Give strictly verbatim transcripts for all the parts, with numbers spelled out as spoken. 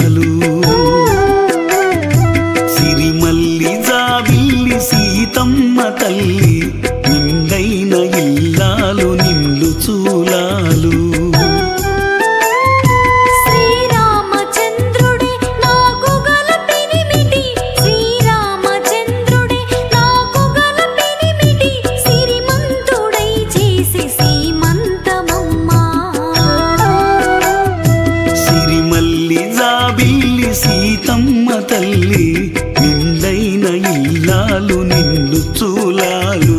చూలాలు సిరిమల్లి జాబిల్లి సీతమ్మ తల్లి నిండైన ఇల్లాలు నిన్ను చూలాలు సీతమ్మ తల్లి నిండైన ఇల్లాలు నిన్ను చూలాలు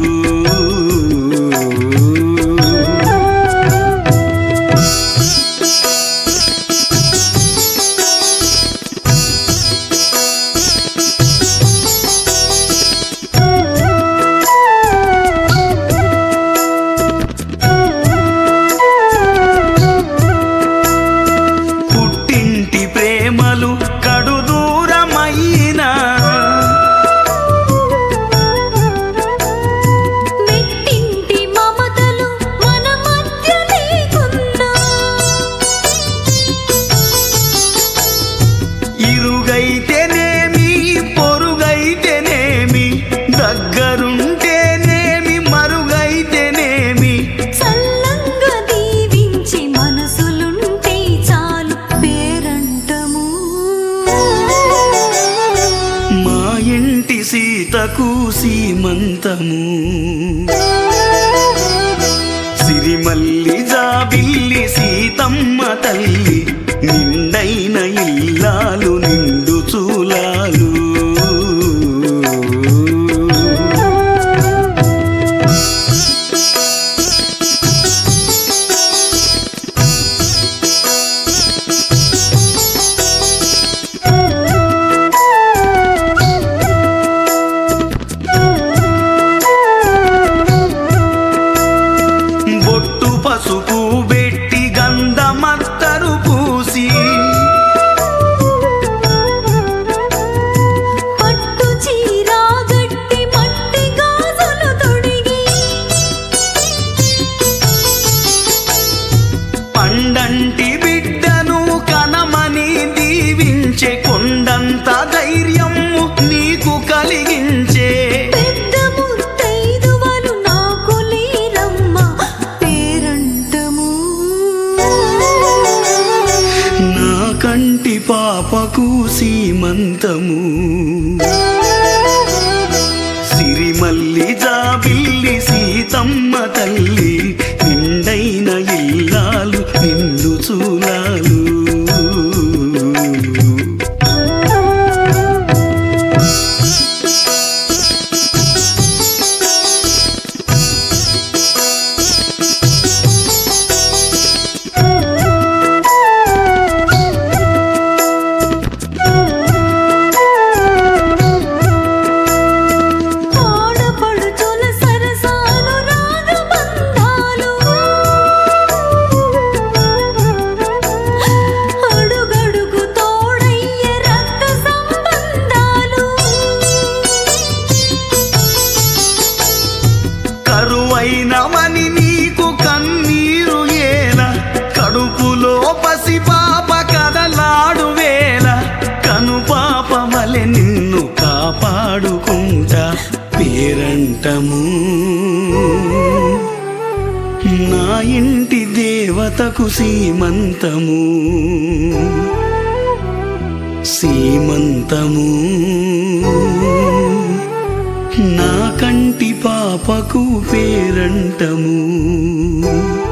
పుట్టింటి ప్రేమలు కడు దూరమైన మెట్టింటి మమతలు మన మధ్య లేకున్నా ఇరుగైతేనేమి పొరుగైతేనేమి దగ్గరుంటేనేమి మరుగైతేనేమి చల్లంగా దీవించి మనసులుంటే చాలు పేరంటము మా ఇంటి సీతకు సీమంతము సిరిమల్లి జాబిల్లి సీతమ్మ తల్లి నిండైన ఇల్లాలు నిండు చూలాలు బొట్టు పసుపు బెట్టి గంధమత్తరు పూసి పట్టు చీర గట్టి మట్టి గాజులు తొడిగి పండంటి బిడ్డను కనమని దీవించే కొండంత ధైర్యము నీకు కలిగించే పెద్ద ముత్తైదువలు నాకు లేరమ్మ పేరంటము నా కంటి పాపకు సీమంతము సిరిమల్లి జాబిల్లి సీతమ్మ తల్లి నిండైన ఇల్లాలు నిన్ను చూలాలు ఆడపడుచుల సరసాలు రాగబంధాలు అడుగడుగు తోడయ్యే రక్త సంబంధాలు కరువైనవని నీకు కన్నీరు ఏల కడుపులో పసిపాప కదలాడు వేళ కనుపాప వలె నిన్ను కాపాడుకుంటా పేరంటము నా ఇంటి దేవతకు సీమంతము సీమంతము నా కంటి పాపకు పేరంటము